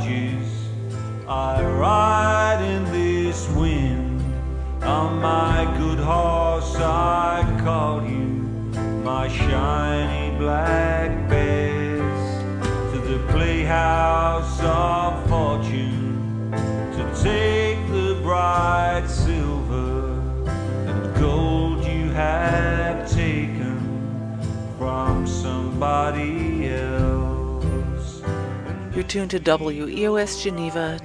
charges. I ride in this wind. On my good horse I call you, my shiny black bears, to the playhouse of fortune, to take the bright silver and gold you have taken from somebody else. You're tuned to WEOS Geneva,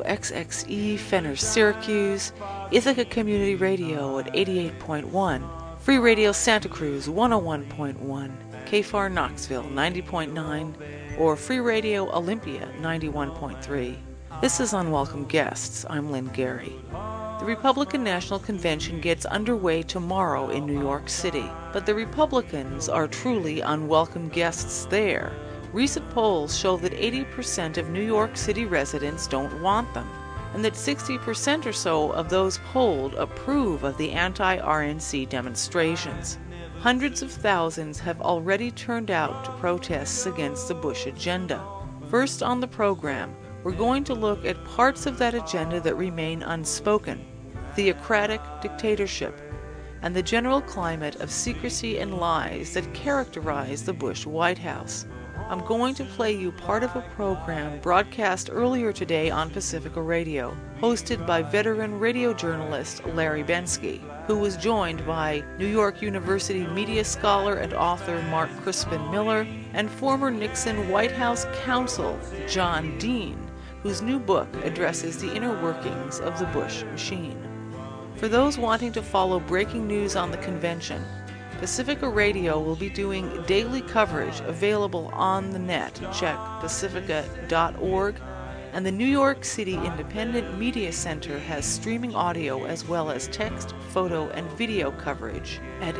WXXE Fenner Syracuse, Ithaca Community Radio at 88.1, Free Radio Santa Cruz 101.1, KFAR Knoxville 90.9, or Free Radio Olympia 91.3. This is Unwelcome Guests. I'm Lynn Gary. The Republican National Convention gets underway tomorrow in New York City, but the Republicans are truly unwelcome guests there. Recent polls show that 80% of New York City residents don't want them, and that 60% or so of those polled approve of the anti-RNC demonstrations. Hundreds of thousands have already turned out to protests against the Bush agenda. First on the program, we're going to look at parts of that agenda that remain unspoken: theocratic dictatorship, and the general climate of secrecy and lies that characterize the Bush White House. I'm going to play you part of a program broadcast earlier today on Pacifica Radio, hosted by veteran radio journalist Larry Bensky, who was joined by New York University media scholar and author Mark Crispin Miller and former Nixon White House counsel John Dean, whose new book addresses the inner workings of the Bush machine. For those wanting to follow breaking news on the convention, Pacifica Radio will be doing daily coverage available on the net. Check pacifica.org. And the New York City Independent Media Center has streaming audio as well as text, photo, and video coverage at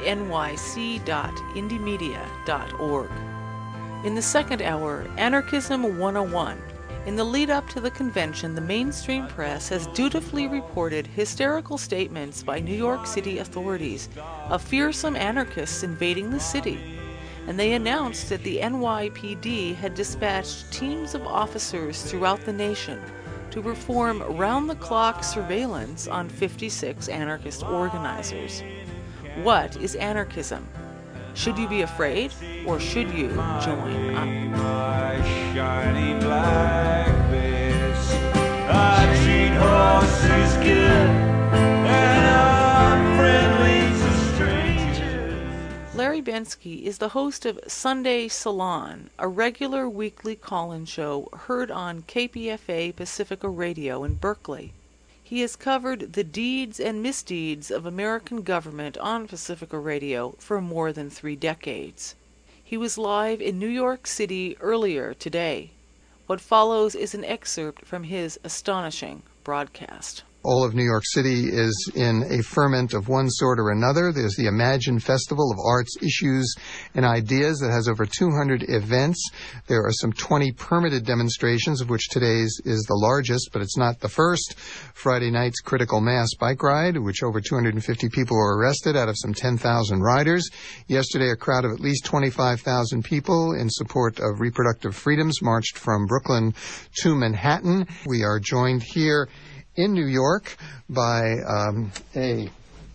nyc.indiemedia.org. In the second hour, Anarchism 101. In the lead-up to the convention, the mainstream press has dutifully reported hysterical statements by New York City authorities of fearsome anarchists invading the city, and they announced that the NYPD had dispatched teams of officers throughout the nation to perform round-the-clock surveillance on 56 anarchist organizers. What is anarchism? Should you be afraid, or should you join up? My shiny black bears, I treat horses good, and I'm friendly to strangers. Larry Bensky is the host of Sunday Salon, a regular weekly call-in show heard on KPFA Pacifica Radio in Berkeley. He has covered the deeds and misdeeds of American government on Pacifica Radio for more than 3 decades. He was live in New York City earlier today. What follows is an excerpt from his astonishing broadcast. All of New York City is in a ferment of one sort or another. There's the Imagine Festival of Arts, Issues, and Ideas that has over 200 events. There are some 20 permitted demonstrations, of which today's is the largest, but it's not the first. Friday night's Critical Mass Bike Ride, which over 250 people were arrested out of some 10,000 riders. Yesterday, a crowd of at least 25,000 people in support of reproductive freedoms marched from Brooklyn to Manhattan. We are joined here in New York by a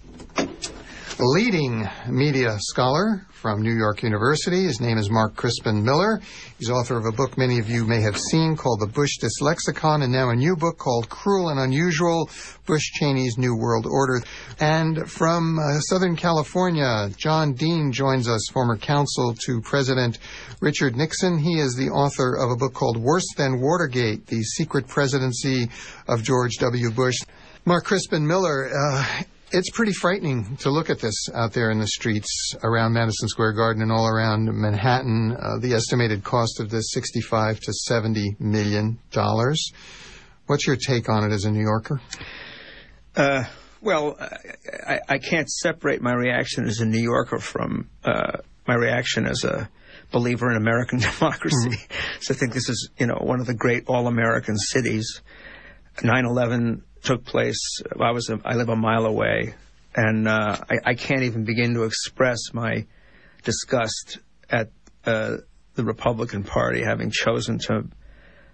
leading media scholar from New York University. His name is Mark Crispin Miller. He's author of a book many of you may have seen called The Bush Dyslexicon, and now a new book called Cruel and Unusual, Bush Cheney's New World Order. And from Southern California, John Dean joins us, former counsel to President Richard Nixon. He is the author of a book called Worse Than Watergate, The Secret Presidency of George W. Bush. Mark Crispin Miller, it's pretty frightening to look at this out there in the streets around Madison Square Garden and all around Manhattan. The estimated cost of this, $65 to $70 million. What's your take on it as a New Yorker? Well, I can't separate my reaction as a New Yorker from my reaction as a believer in American democracy. So I think this is, one of the great all-American cities. 9/11 took place. I live a mile away, and I can't even begin to express my disgust at the Republican Party having chosen to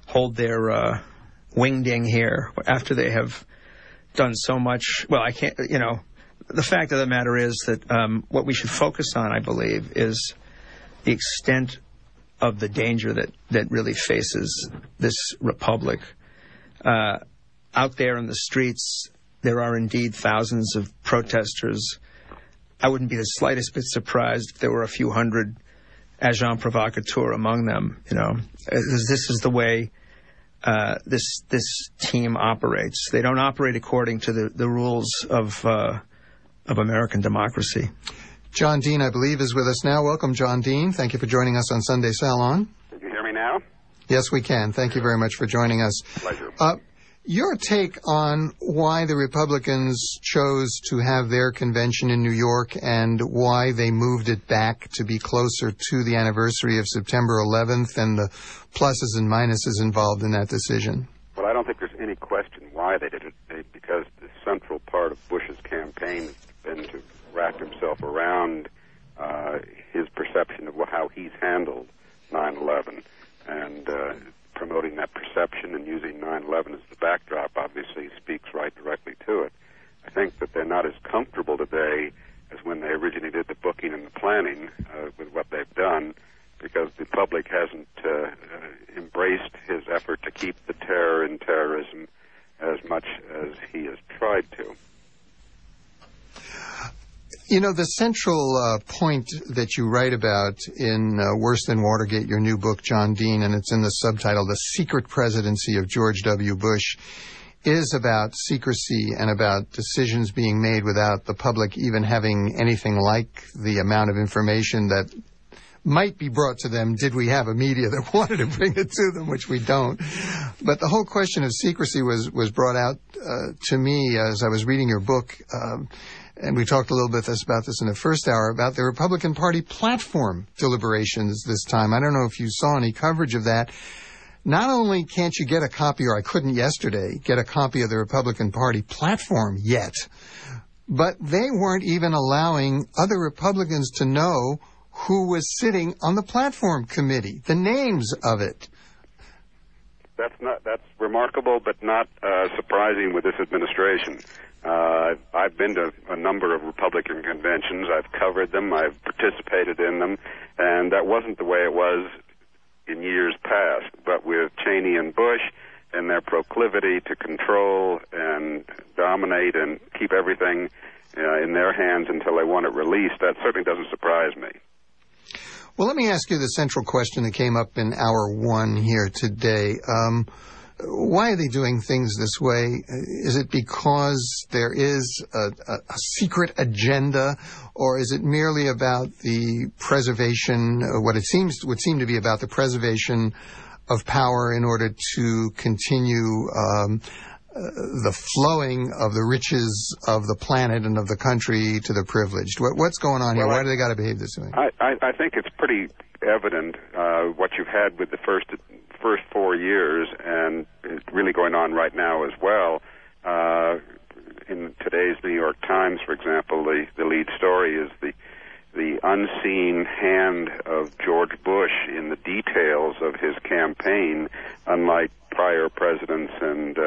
hold their wingding here after they have done so much. Well, I can't, the fact of the matter is that what we should focus on, I believe, is the extent of the danger that really faces this republic. Out there in the streets, there are indeed thousands of protesters. I wouldn't be the slightest bit surprised if there were a few hundred agents provocateurs among them, because this is the way this team operates. They don't operate according to the rules of American democracy. John Dean, I believe, is with us now. Welcome, John Dean. Thank you for joining us on Sunday Salon. Can you hear me now? Yes, we can. Thank you very much for joining us. Pleasure. Your take on why the Republicans chose to have their convention in New York and why they moved it back to be closer to the anniversary of September 11th and the pluses and minuses involved in that decision. Well, I don't think there's any question why they did it, because the central part of Bush's campaign has been to wrap himself around his perception of how he's handled 9/11 and promoting that perception and using 9/11 as the backdrop obviously speaks right directly to it. I think that they're not as comfortable today as when they originally did the booking and the planning with what they've done, because the public hasn't embraced his effort to keep the terror and terrorism as much as he has tried to. The central point that you write about in Worse Than Watergate, your new book, John Dean, and it's in the subtitle, The Secret Presidency of George W. Bush, is about secrecy and about decisions being made without the public even having anything like the amount of information that might be brought to them did we have a media that wanted to bring it to them, which we don't. But the whole question of secrecy was brought out to me as I was reading your book, and we talked a little bit about this in the first hour, about the Republican Party platform deliberations this time. I don't know if you saw any coverage of that. Not only can't you get a copy, or I couldn't yesterday, get a copy of the Republican Party platform yet, but they weren't even allowing other Republicans to know who was sitting on the platform committee, the names of it. That's remarkable, but not surprising with this administration. I've been to a number of Republican conventions. I've covered them. I've participated in them. And that wasn't the way it was in years past. But with Cheney and Bush and their proclivity to control and dominate and keep everything in their hands until they want it released, that certainly doesn't surprise me. Well, let me ask you the central question that came up in hour one here today. Why are they doing things this way? Is it because there is a secret agenda, or is it merely about the preservation, would seem to be about the preservation of power in order to continue the flowing of the riches of the planet and of the country to the privileged? What's going on here? Why do they got to behave this way? I think it's pretty evident what you've had with the first 4 years, and it's really going on right now as well. In today's New York Times, for example, the lead story is the unseen hand of George Bush in the details of his campaign, unlike prior presidents, and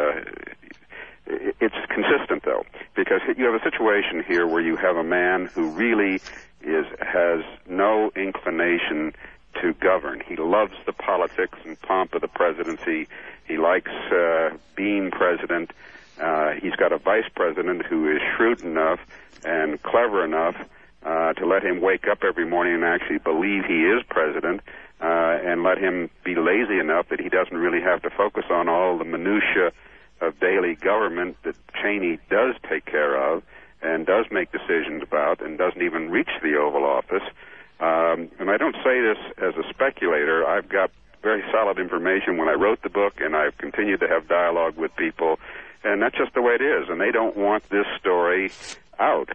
it's consistent, though, because you have a situation here where you have a man who really has no inclination to govern. He loves the politics and pomp of the presidency. He likes being president. He's got a vice president who is shrewd enough and clever enough to let him wake up every morning and actually believe he is president, and let him be lazy enough that he doesn't really have to focus on all the minutia of daily government that Cheney does take care of and does make decisions about and doesn't even reach the Oval Office. And I don't say this as a speculator. I've got very solid information when I wrote the book, and I've continued to have dialogue with people, and that's just the way it is, and they don't want this story out.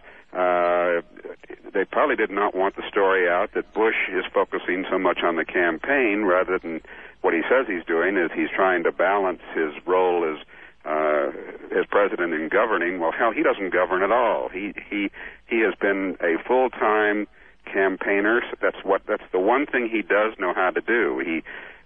They probably did not want the story out that Bush is focusing so much on the campaign rather than what he says he's doing is he's trying to balance his role as president in governing. Well, hell, he doesn't govern at all. He has been a full-time campaigner. That's the one thing he does know how to do. He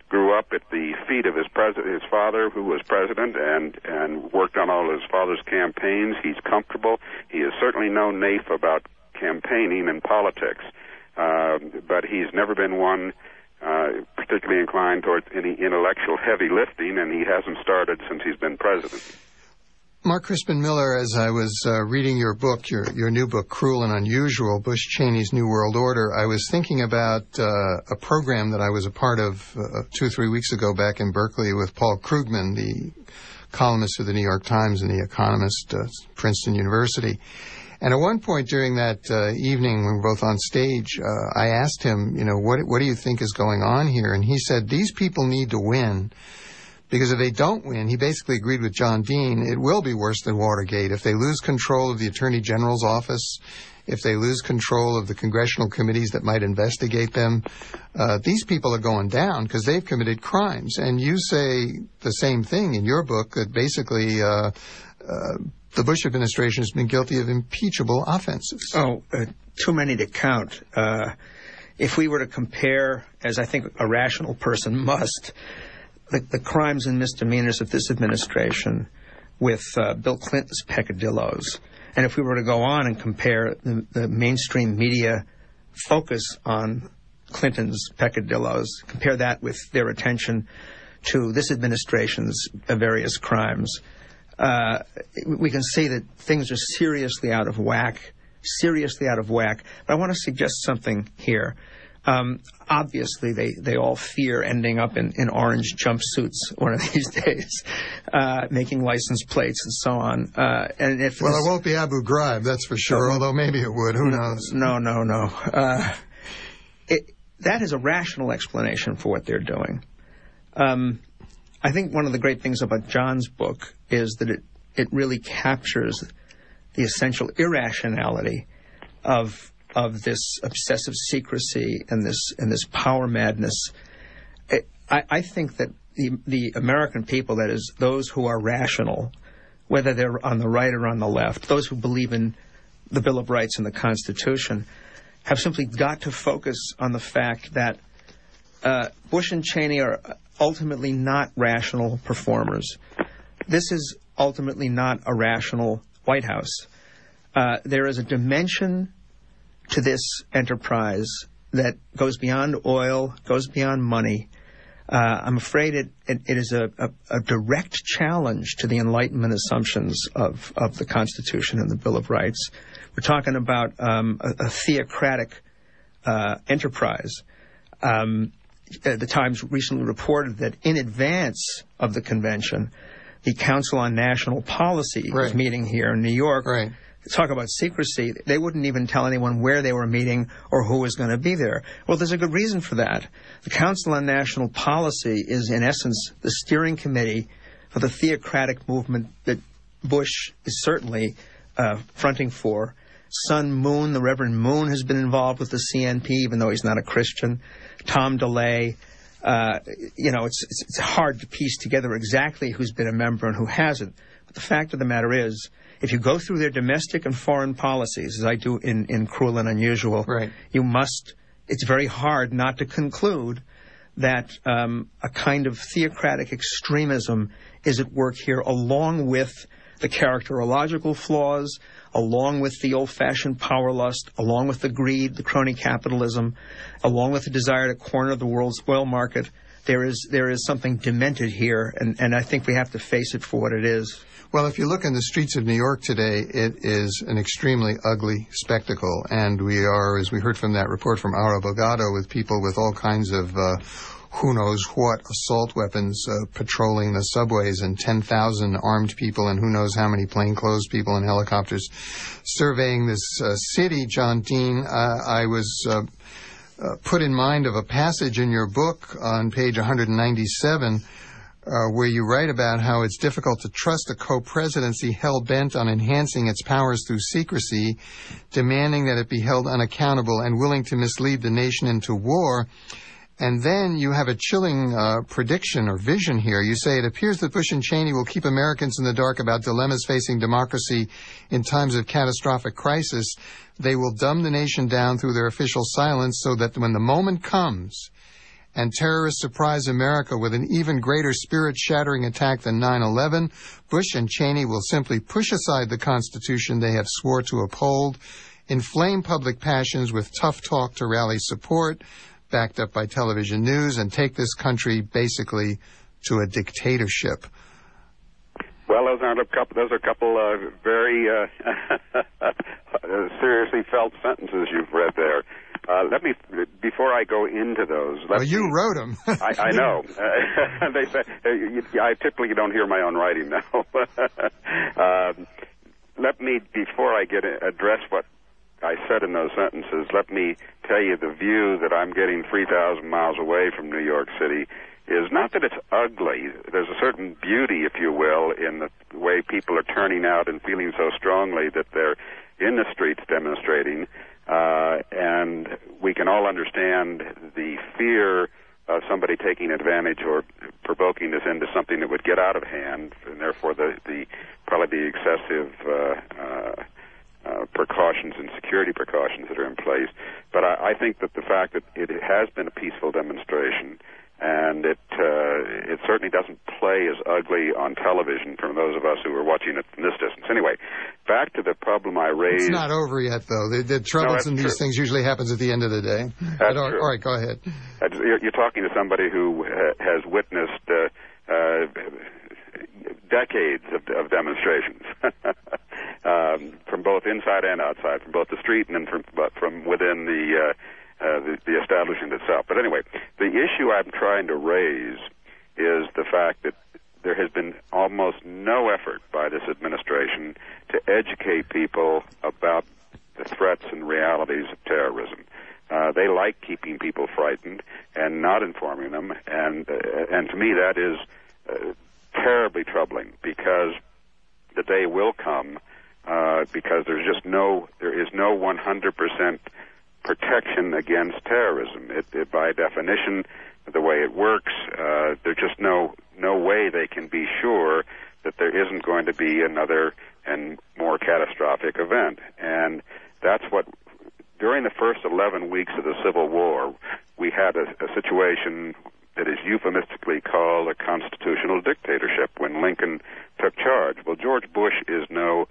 grew up at the feet of his father, who was president, and worked on all his father's campaigns. He's comfortable. He is certainly no naif about campaigning and politics, but he's never been one particularly inclined towards any intellectual heavy lifting, and he hasn't started since he's been president. Mark Crispin Miller, as I was reading your book, your new book, Cruel and Unusual, Bush Cheney's New World Order, I was thinking about a program that I was a part of 2 or 3 weeks ago back in Berkeley with Paul Krugman, the columnist for the New York Times and the economist at Princeton University. And at one point during that evening, when we were both on stage, I asked him, what do you think is going on here? And he said, these people need to win. Because if they don't win, he basically agreed with John Dean, it will be worse than Watergate. If they lose control of the Attorney General's office, if they lose control of the congressional committees that might investigate them, these people are going down because they've committed crimes. And you say the same thing in your book, that basically the Bush administration has been guilty of impeachable offenses. Too many to count. If we were to compare, as I think a rational person must, the crimes and misdemeanors of this administration with Bill Clinton's peccadillos, and if we were to go on and compare the mainstream media focus on Clinton's peccadillos, compare that with their attention to this administration's various crimes, we can see that things are seriously out of whack. But I want to suggest something here. Obviously, they all fear ending up in orange jumpsuits one of these days, making license plates and so on. It won't be Abu Ghraib, that's for sure, although maybe it would. Who knows? No. That is a rational explanation for what they're doing. I think one of the great things about John's book is that it really captures the essential irrationality of this obsessive secrecy and this power madness. I think that the American people, that is, those who are rational, whether they're on the right or on the left, those who believe in the Bill of Rights and the Constitution, have simply got to focus on the fact that Bush and Cheney are ultimately not rational performers. This is ultimately not a rational White House. There is a dimension to this enterprise that goes beyond oil, goes beyond money. I'm afraid it is a direct challenge to the Enlightenment assumptions of the Constitution and the Bill of Rights. We're talking about a theocratic enterprise. The Times recently reported that in advance of the convention, the Council on National Policy was meeting here in New York. Right. Talk about secrecy. They wouldn't even tell anyone where they were meeting or who was going to be there. Well, there's a good reason for that. The Council on National Policy is, in essence, the steering committee for the theocratic movement that Bush is certainly fronting for. Sun Moon, the Reverend Moon, has been involved with the CNP, even though he's not a Christian. Tom DeLay. It's hard to piece together exactly who's been a member and who hasn't. But the fact of the matter is, if you go through their domestic and foreign policies, as I do in Cruel and Unusual, it's very hard not to conclude that a kind of theocratic extremism is at work here, along with the characterological flaws, along with the old-fashioned power lust, along with the greed, the crony capitalism, along with the desire to corner the world's oil market. There is something demented here, and I think we have to face it for what it is. Well, if you look in the streets of New York today, it is an extremely ugly spectacle. And we are, as we heard from that report from Aura Bogado, with people with all kinds of who knows what assault weapons patrolling the subways, and 10,000 armed people and who knows how many plainclothes people and helicopters surveying this city. John Dean, I was put in mind of a passage in your book on page 197 where you write about how it's difficult to trust a co-presidency hell-bent on enhancing its powers through secrecy, demanding that it be held unaccountable and willing to mislead the nation into war. And then you have a chilling prediction or vision here. You say, it appears that Bush and Cheney will keep Americans in the dark about dilemmas facing democracy in times of catastrophic crisis. They will dumb the nation down through their official silence so that when the moment comes and terrorists surprise America with an even greater spirit-shattering attack than 9/11, Bush and Cheney will simply push aside the Constitution they have swore to uphold, inflame public passions with tough talk to rally support, backed up by television news, and take this country basically to a dictatorship. Well, those are a couple very seriously felt sentences you've read there. Let me, before I go into those. You wrote them. I know. They say I typically don't hear my own writing now. Let me, before I address what I said in those sentences, let me tell you the view that I'm getting 3,000 miles away from New York City is not that it's ugly. There's a certain beauty, if you will, in the way people are turning out and feeling so strongly that they're in the streets demonstrating. And we can all understand the fear of somebody taking advantage or provoking this into something that would get out of hand, and therefore probably the excessive precautions and security precautions that are in place. But I think that the fact that it has been a peaceful demonstration, and it certainly doesn't play as ugly on television from those of us who are watching it from this distance. Anyway, back to the problem I raised. It's not over yet, though. The troubles in these things usually happens at the end of the day. That's true. All right, go ahead. You're talking to somebody who has witnessed decades of demonstrations from both inside and outside, from both the street and from within the establishment itself. But anyway, the issue I'm trying to raise is the fact that there has been almost no effort by this administration to educate people about the threats and realities of terrorism. They like keeping people frightened and not informing them, and to me that is terribly troubling, because the day will come because there is no 100% protection against terrorism. It by definition, the way it works, there's just no way they can be sure that there isn't going to be another and more catastrophic event. And that's what, during the first 11 weeks of the Civil War, we had a situation that is euphemistically called a constitutional dictatorship when Lincoln took charge. Well, George Bush is no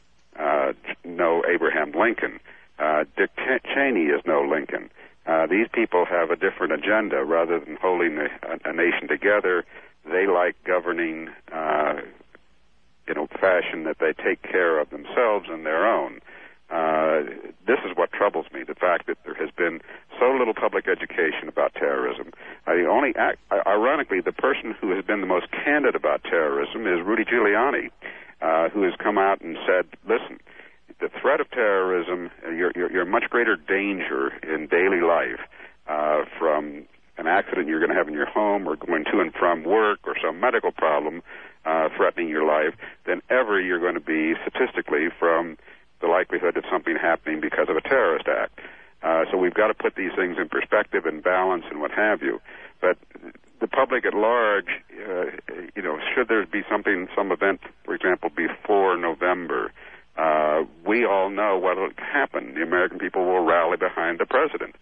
Abraham Lincoln. Dick Cheney is no Lincoln. These people have a different agenda. Rather than holding a nation together, they like governing in a fashion that they take care of themselves and their own. This is what troubles me, the fact that there has been so little public education about terrorism. Ironically, the person who has been the most candid about terrorism is Rudy Giuliani, who has come out and said, listen, the threat of terrorism, you're in much greater danger in daily life from an accident you're going to have in your home or going to and from work or some medical problem threatening your life than ever you're going to be statistically from the likelihood of something happening because of a terrorist act. So we've got to put these things in perspective and balance and what have you. But the public at large, should there be some event, for example, before November, we all know what will happen. The American people will rally behind the president.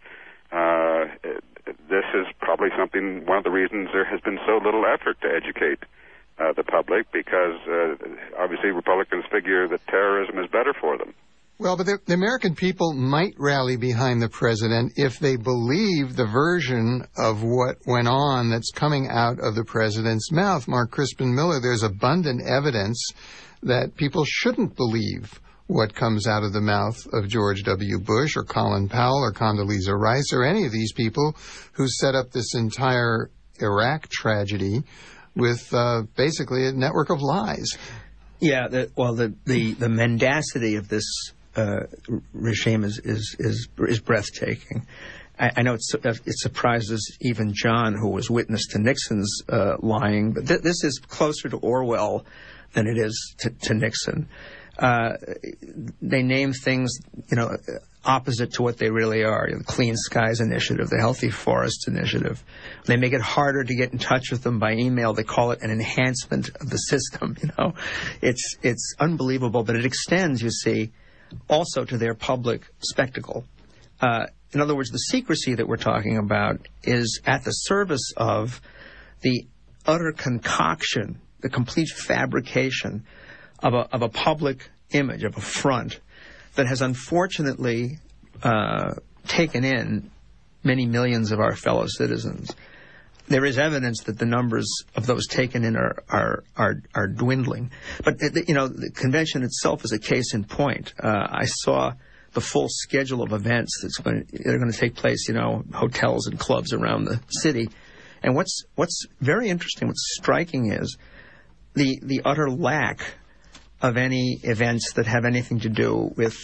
This is probably one of the reasons there has been so little effort to educate the public, because obviously Republicans figure that terrorism is better for them. Well, but the American people might rally behind the president if they believe the version of what went on that's coming out of the president's mouth. Mark Crispin Miller, there's abundant evidence that people shouldn't believe what comes out of the mouth of George W. Bush or Colin Powell or Condoleezza Rice or any of these people who set up this entire Iraq tragedy with basically a network of lies. Yeah, the mendacity of this regime is breathtaking. I know it surprises even John, who was witness to Nixon's lying, but this is closer to Orwell than it is to Nixon. They name things, opposite to what they really are. The Clean Skies Initiative, the Healthy Forests Initiative. They make it harder to get in touch with them by email. They call it an enhancement of the system. It's unbelievable, but it extends, you see, also to their public spectacle. In other words, the secrecy that we're talking about is at the service of the utter concoction, the complete fabrication of a public image, of a front that has unfortunately taken in many millions of our fellow citizens. There is evidence that the numbers of those taken in are dwindling. But, the convention itself is a case in point. I saw the full schedule of events that are going to take place, hotels and clubs around the city. And what's very interesting, what's striking is the utter lack of any events that have anything to do with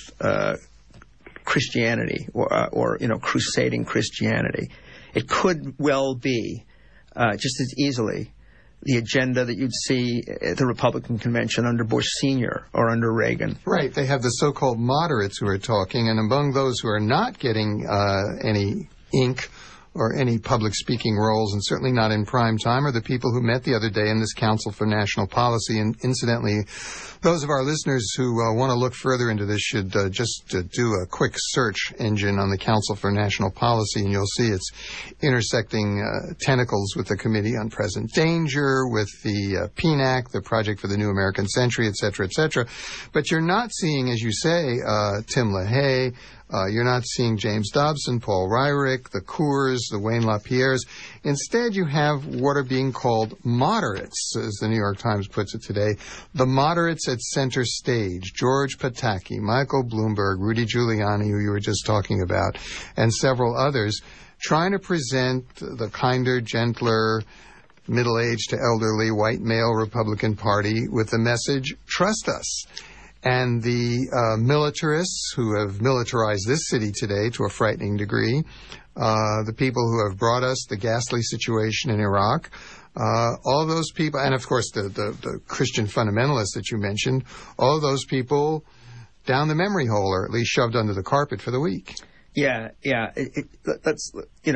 Christianity or crusading Christianity. It could well be just as easily the agenda that you'd see at the Republican convention under Bush Sr. or under Reagan. Right. They have the so-called moderates who are talking, and among those who are not getting any ink or any public speaking roles, and certainly not in prime time, are the people who met the other day in this Council for National Policy. And incidentally, those of our listeners who want to look further into this should just do a quick search engine on the Council for National Policy, and you'll see it's intersecting tentacles with the Committee on Present Danger, with the PNAC, the Project for the New American Century, et cetera, et cetera. But you're not seeing, as you say, Tim LaHaye. You're not seeing James Dobson, Paul Ryrick, the Coors, the Wayne LaPierres. Instead, you have what are being called moderates, as the New York Times puts it today. The moderates at center stage: George Pataki, Michael Bloomberg, Rudy Giuliani, who you were just talking about, and several others, trying to present the kinder, gentler, middle-aged to elderly white male Republican Party with the message, trust us. And the militarists who have militarized this city today to a frightening degree, the people who have brought us the ghastly situation in Iraq, all those people, and of course the Christian fundamentalists that you mentioned, all of those people down the memory hole, or at least shoved under the carpet for the week. Yeah. That's,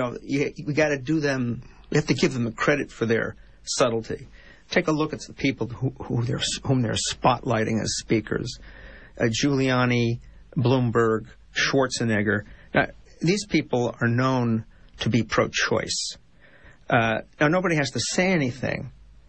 we got to do them. We have to give them the credit for their subtlety. Take a look at the people whom they're spotlighting as speakers. Giuliani, Bloomberg, Schwarzenegger. Now, these people are known to be pro-choice. Now, nobody has to say anything.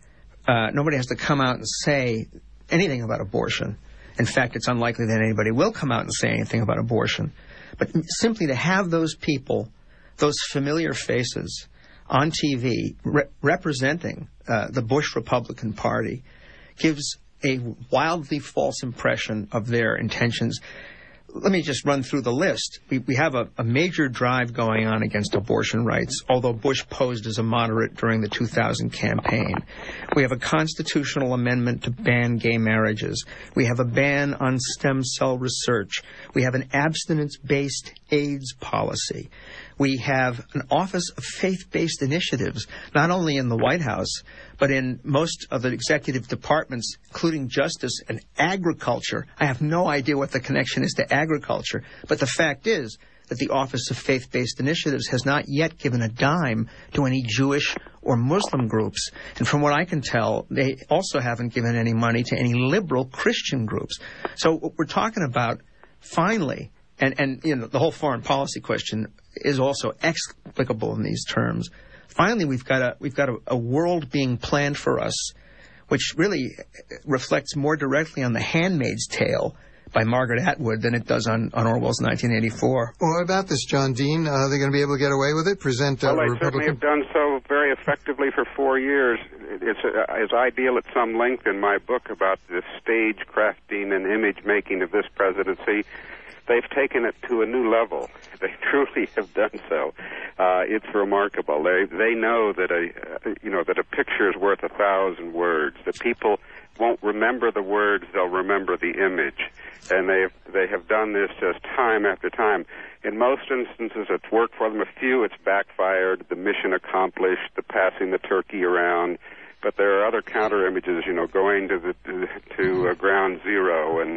Nobody has to come out and say anything about abortion. In fact, it's unlikely that anybody will come out and say anything about abortion. But simply to have those people, those familiar faces, on TV representing the Bush Republican Party gives a wildly false impression of their intentions. Let me just run through the list. We have a major drive going on against abortion rights, although Bush posed as a moderate during the 2000 campaign. We have a constitutional amendment to ban gay marriages. We have a ban on stem cell research. We have an abstinence-based AIDS policy. We have an Office of Faith-Based Initiatives, not only in the White House, but in most of the executive departments, including Justice and Agriculture. I have no idea what the connection is to agriculture, but the fact is that the Office of Faith-Based Initiatives has not yet given a dime to any Jewish or Muslim groups. And from what I can tell, they also haven't given any money to any liberal Christian groups. So what we're talking about, finally, and the whole foreign policy question is also explicable in these terms. Finally, we've got a world being planned for us, which really reflects more directly on The Handmaid's Tale by Margaret Atwood than it does on Orwell's 1984. Well, what about this, John Dean? Are they going to be able to get away with it? Present well, they Republican... certainly have done so very effectively for 4 years. It's I deal at some length in my book about the stage crafting and image making of this presidency. They've taken it to a new level. They truly have done so. It's remarkable. They know that a picture is worth 1,000 words. The people won't remember the words; they'll remember the image. And they have done this just time after time. In most instances, it's worked for them. A few, it's backfired. The mission accomplished. The passing the turkey around. But there are other counter images. Going to ground zero and.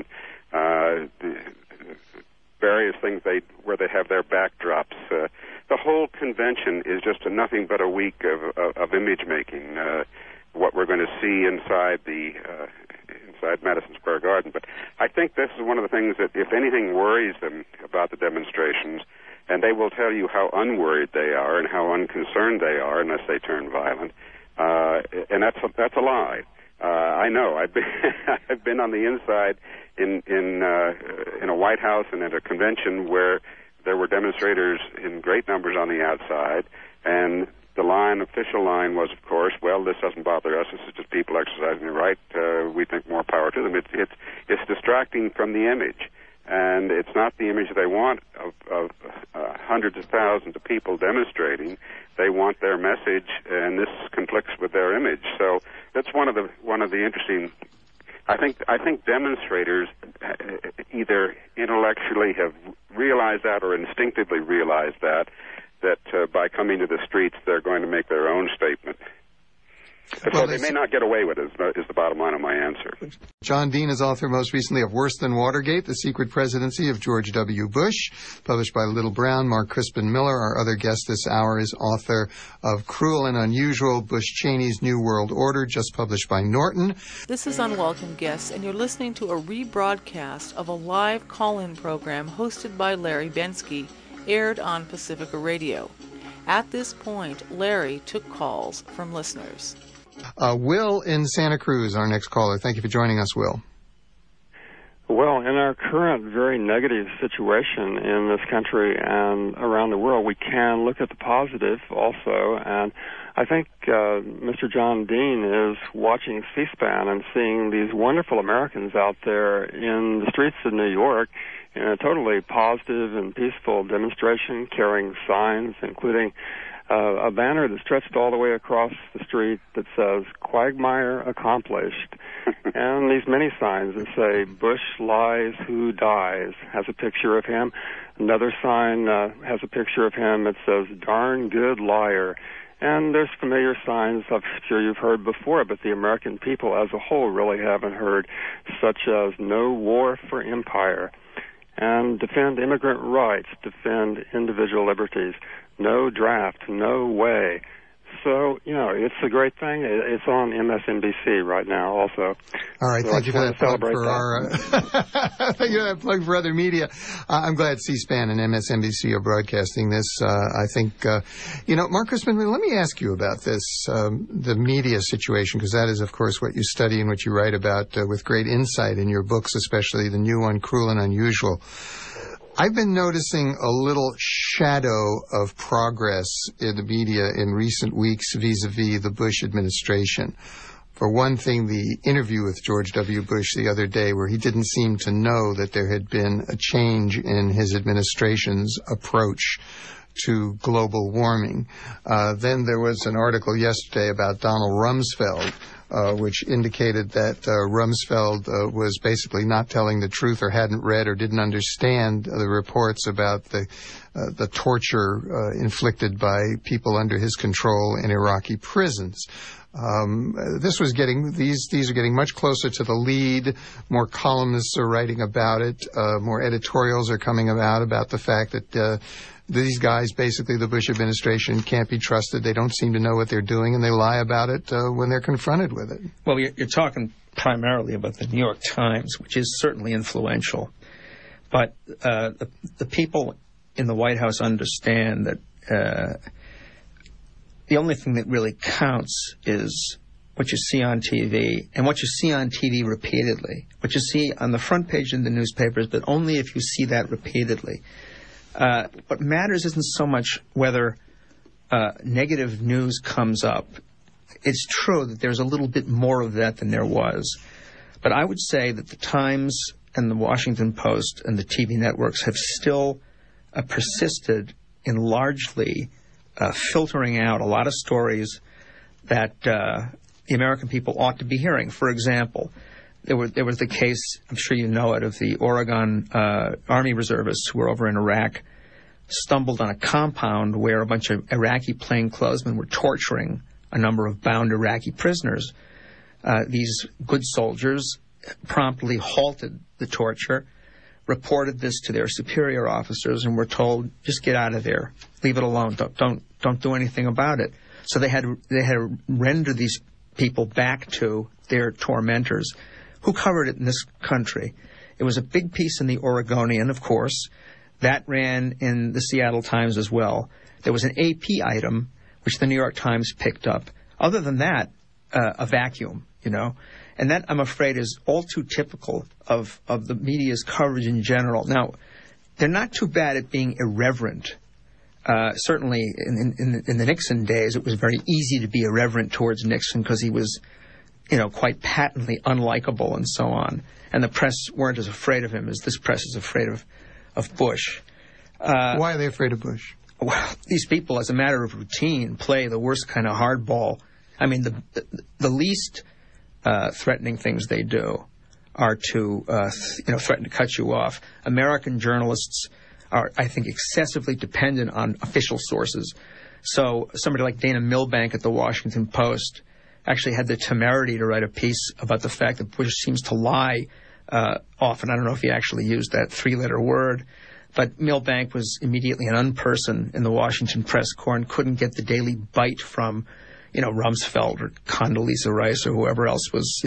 Various things where they have their backdrops. The whole convention is just nothing but a week of image making. What we're going to see inside Madison Square Garden. But I think this is one of the things that, if anything worries them about the demonstrations, and they will tell you how unworried they are and how unconcerned they are unless they turn violent. And that's a lie. I know. I've been I've been on the inside in a White House and at a convention where there were demonstrators in great numbers on the outside, and the official line was, of course, well, this doesn't bother us. This is just people exercising their right. We think more power to them. It's distracting from the image, and it's not the image they want of hundreds of thousands of people demonstrating. They want their message, and this conflicts with their image. So that's one of the interesting. I think demonstrators either intellectually have realized that or instinctively realized that by coming to the streets they're going to make their own statement. So they may not get away with it, is the bottom line of my answer. John Dean is author most recently of Worse Than Watergate, The Secret Presidency of George W. Bush, published by Little Brown. Mark Crispin Miller, our other guest this hour, is author of Cruel and Unusual, Bush Cheney's New World Order, just published by Norton. This is Unwelcome Guests, and you're listening to a rebroadcast of a live call-in program hosted by Larry Bensky, aired on Pacifica Radio. At this point, Larry took calls from listeners. Will in Santa Cruz, our next caller. Thank you for joining us, Will. Well, in our current very negative situation in this country and around the world, we can look at the positive also. And I think Mr. John Dean is watching C-SPAN and seeing these wonderful Americans out there in the streets of New York in a totally positive and peaceful demonstration, carrying signs, including a banner that's stretched all the way across the street that says, "Quagmire accomplished." And these many signs that say, "Bush lies, who dies?" has a picture of him. Another sign has a picture of him that says, "Darn good liar." And there's familiar signs I'm sure you've heard before, but the American people as a whole really haven't heard, such as "No war for empire," and "Defend immigrant rights, defend individual liberties." No draft, no way. So, it's a great thing. It's on MSNBC right now also. All right, so thank you for that plug for our... thank you for that plug for other media. I'm glad C-SPAN and MSNBC are broadcasting this. I think, Mark Crispin, let me ask you about this, the media situation, because that is, of course, what you study and what you write about with great insight in your books, especially the new one, Cruel and Unusual. I've been noticing a little shadow of progress in the media in recent weeks vis-a-vis the Bush administration. For one thing, the interview with George W. Bush the other day, where he didn't seem to know that there had been a change in his administration's approach to global warming. Then there was an article yesterday about Donald Rumsfeld, which indicated that Rumsfeld was basically not telling the truth or hadn't read or didn't understand the reports about the torture inflicted by people under his control in Iraqi prisons. These are getting much closer to the lead. More columnists are writing about it. More editorials are coming about the fact that these guys, basically the Bush administration, can't be trusted. They don't seem to know what they're doing, and they lie about it when they're confronted with it. Well, you're talking primarily about the New York Times, which is certainly influential. But the people in the White House understand that the only thing that really counts is what you see on TV, and what you see on TV repeatedly, what you see on the front page in the newspapers, but only if you see that repeatedly. What matters isn't so much whether negative news comes up. It's true that there's a little bit more of that than there was. But I would say that the Times and the Washington Post and the TV networks have still persisted in largely filtering out a lot of stories that the American people ought to be hearing. For example, there was the case, I'm sure you know it, of the Oregon Army reservists who were over in Iraq, stumbled on a compound where a bunch of Iraqi plainclothesmen were torturing a number of bound Iraqi prisoners. These good soldiers promptly halted the torture, reported this to their superior officers, and were told, just get out of there, leave it alone, don't do anything about it. So they had to render these people back to their tormentors. Who covered it in this country? It was a big piece in the Oregonian, of course. That ran in the Seattle Times as well. There was an AP item, which the New York Times picked up. Other than that, a vacuum, you know. And that, I'm afraid, is all too typical of the media's coverage in general. Now, they're not too bad at being irreverent. Certainly, in the Nixon days, it was very easy to be irreverent towards Nixon because he was, you know, quite patently unlikable and so on. And the press weren't as afraid of him as this press is afraid of Bush. Why are they afraid of Bush? Well, these people, as a matter of routine, play the worst kind of hardball. I mean, the least threatening things they do are to, threaten to cut you off. American journalists are, I think, excessively dependent on official sources. So somebody like Dana Milbank at the Washington Post actually had the temerity to write a piece about the fact that Bush seems to lie often. I don't know if he actually used that three-letter word. But Milbank was immediately an unperson in the Washington press corps and couldn't get the Daily Bite from, Rumsfeld or Condoleezza Rice or whoever else was,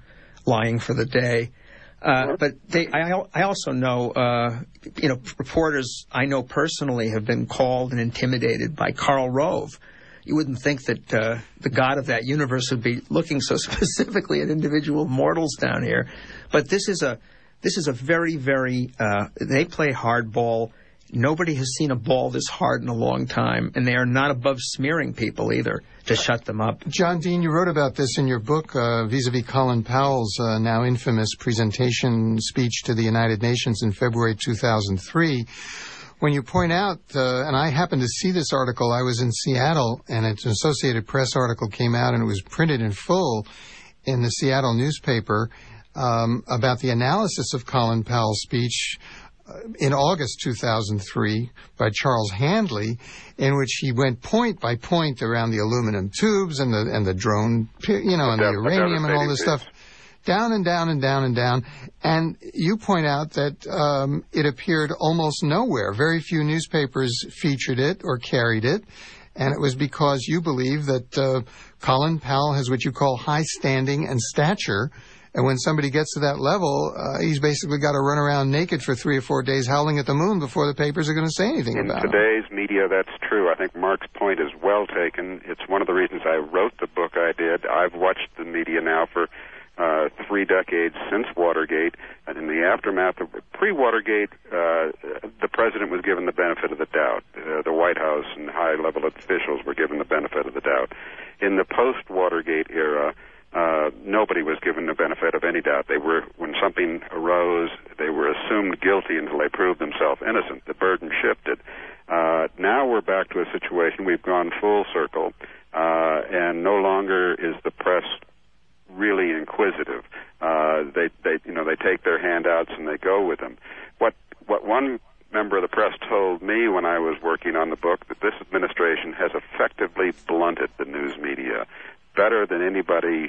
lying for the day. But I also know, reporters I know personally have been called and intimidated by Karl Rove. You wouldn't think that the god of that universe would be looking so specifically at individual mortals down here. But this is a very, very, they play hardball. Nobody has seen a ball this hard in a long time, and they are not above smearing people either to shut them up. John Dean, you wrote about this in your book, vis-a-vis Colin Powell's now infamous presentation speech to the United Nations in February 2003, when you point out, and I happened to see this article, I was in Seattle, and an Associated Press article came out, and it was printed in full in the Seattle newspaper, about the analysis of Colin Powell's speech in August 2003 by Charles Handley, in which he went point by point around the aluminum tubes and the drone, and the uranium and all this stuff, down and down and down and down. And you point out that it appeared almost nowhere. Very few newspapers featured it or carried it. And it was because you believe that Colin Powell has what you call high standing and stature. And when somebody gets to that level, he's basically got to run around naked for 3 or 4 days howling at the moon before the papers are going to say anything about it. In today's media, that's true. I think Mark's point is well taken. It's one of the reasons I wrote the book I did. I've watched the media now for 3 decades since Watergate. And in the aftermath of pre-Watergate, the president was given the benefit of the doubt. The White House and high-level officials were given the benefit of the doubt. In the post-Watergate era, nobody was given the benefit of any doubt. When something arose, they were assumed guilty until they proved themselves innocent. The burden shifted. Now we're back to a situation, we've gone full circle, and no longer is the press really inquisitive. They take their handouts and they go with them. What one member of the press told me when I was working on the book, that this administration has effectively blunted the news media better than anybody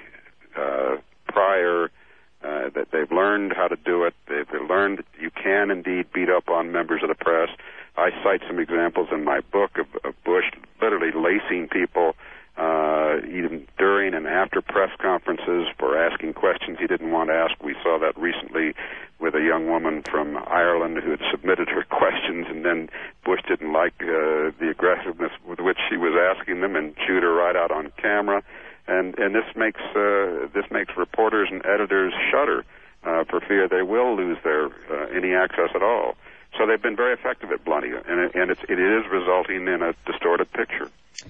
prior, that they've learned how to do it. They've learned that you can indeed beat up on members of the press. I cite some examples in my book of Bush literally lacing people even during and after press conferences for asking questions he didn't want to ask. We saw that recently with a young woman from Ireland who had submitted her questions, and then Bush didn't like the aggressiveness with which she was asking them and chewed her right out on camera. And this makes reporters and editors shudder for fear they will lose their any access at all. So they've been very effective at blunting it, and it is resulting in a distorted picture.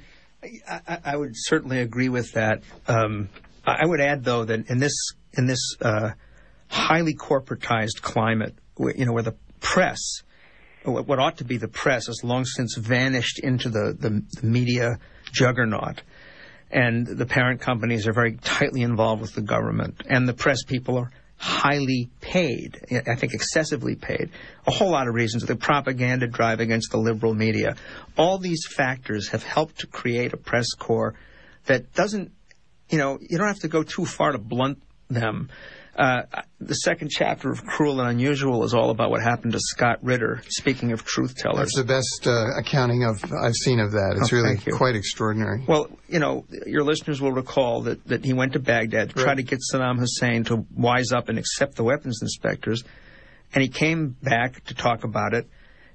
I would certainly agree with that. I would add, though, that in this highly corporatized climate, where the press, what ought to be the press, has long since vanished into the media juggernaut. And the parent companies are very tightly involved with the government. And the press people are highly paid, I think excessively paid. A whole lot of reasons. The propaganda drive against the liberal media. All these factors have helped to create a press corps that doesn't, you don't have to go too far to blunt them. The second chapter of Cruel and Unusual is all about what happened to Scott Ritter, speaking of truth tellers. That's the best accounting I've seen of that. It's really quite extraordinary. Well, your listeners will recall that he went to Baghdad to try to get Saddam Hussein to wise up and accept the weapons inspectors, and he came back to talk about it,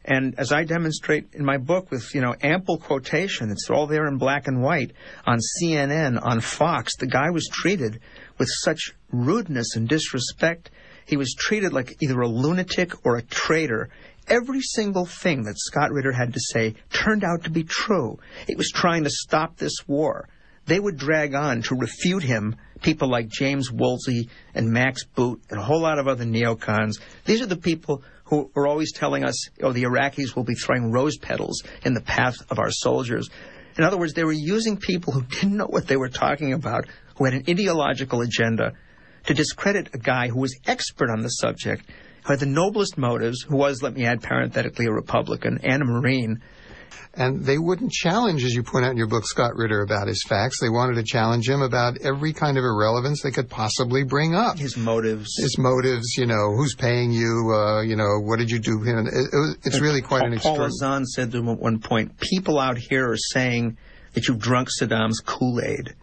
And as I demonstrate in my book with, ample quotation, it's all there in black and white, on CNN, on Fox, the guy was treated with such rudeness and disrespect. He was treated like either a lunatic or a traitor. Every single thing that Scott Ritter had to say turned out to be true. It was trying to stop this war. They would drag on to refute him people like James Woolsey and Max Boot and a whole lot of other neocons. These are the people who are always telling us, the Iraqis will be throwing rose petals in the path of our soldiers. In other words, they were using people who didn't know what they were talking about, who had an ideological agenda, to discredit a guy who was expert on the subject, who had the noblest motives, who was, let me add parenthetically, a Republican and a Marine. And they wouldn't challenge, as you point out in your book, Scott Ritter about his facts. They wanted to challenge him about every kind of irrelevance they could possibly bring up. His motives, who's paying you, what did you do? It's really quite an extraordinary... Paul Azan said to him at one point, people out here are saying that you've drunk Saddam's Kool-Aid.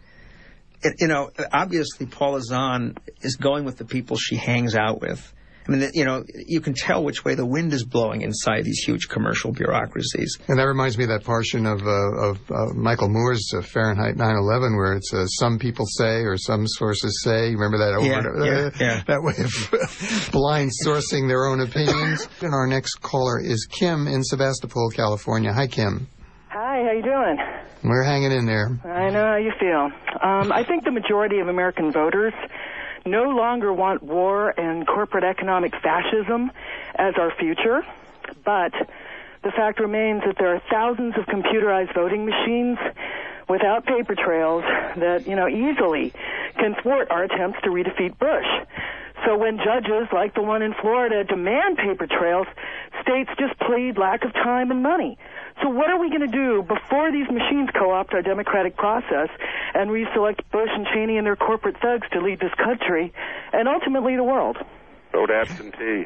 Obviously Paul Azan is going with the people she hangs out with. I mean, you can tell which way the wind is blowing inside these huge commercial bureaucracies. And that reminds me of that portion of Michael Moore's Fahrenheit 9/11, where it's some people say or some sources say. You remember that? Yeah. That way of blind sourcing their own opinions. And our next caller is Kim in Sebastopol, California. Hi, Kim. Hi, how you doing? We're hanging in there. I know how you feel. I think the majority of American voters no longer want war and corporate economic fascism as our future, but the fact remains that there are thousands of computerized voting machines without paper trails that, easily can thwart our attempts to redefeat Bush. So when judges like the one in Florida demand paper trails, states just plead lack of time and money. So what are we going to do before these machines co-opt our democratic process and reselect Bush and Cheney and their corporate thugs to lead this country and ultimately the world? Vote absentee.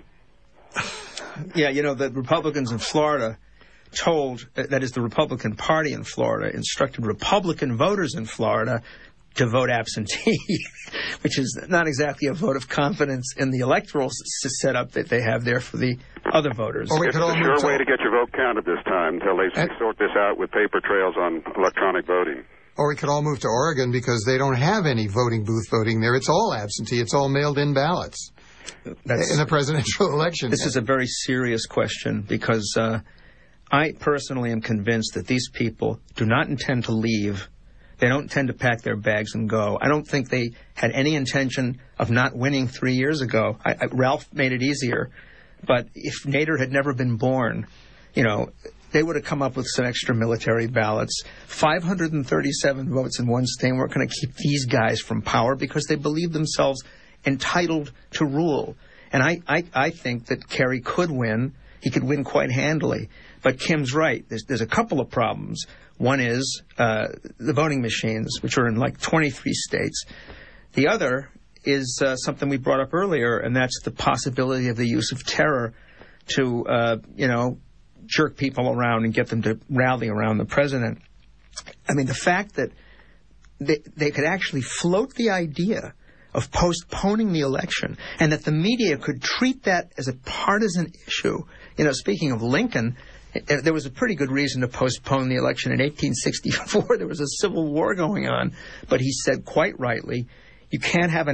Yeah, the Republicans in Florida that is the Republican Party in Florida, instructed Republican voters in Florida to vote absentee, which is not exactly a vote of confidence in the electoral setup that they have there for the other voters. It's a sure way to get your vote counted this time until they sort this out with paper trails on electronic voting. Or we could all move to Oregon because they don't have any voting booth voting there. It's all absentee. It's all mailed-in ballots in the presidential election. This is a very serious question because I personally am convinced that these people do not intend to leave. They don't intend to pack their bags and go. I don't think they had any intention of not winning 3 years ago. Ralph made it easier. But if Nader had never been born, they would have come up with some extra military ballots. 537 votes in one state weren't going to keep these guys from power because they believe themselves entitled to rule. And I think that Kerry could win. He could win quite handily. But Kim's right. There's a couple of problems. One is the voting machines, which are in like 23 states. The other is something we brought up earlier, and that's the possibility of the use of terror to, jerk people around and get them to rally around the president. I mean, the fact that they could actually float the idea of postponing the election and that the media could treat that as a partisan issue. Speaking of Lincoln, there was a pretty good reason to postpone the election in 1864. There was a civil war going on, but he said quite rightly, you can't have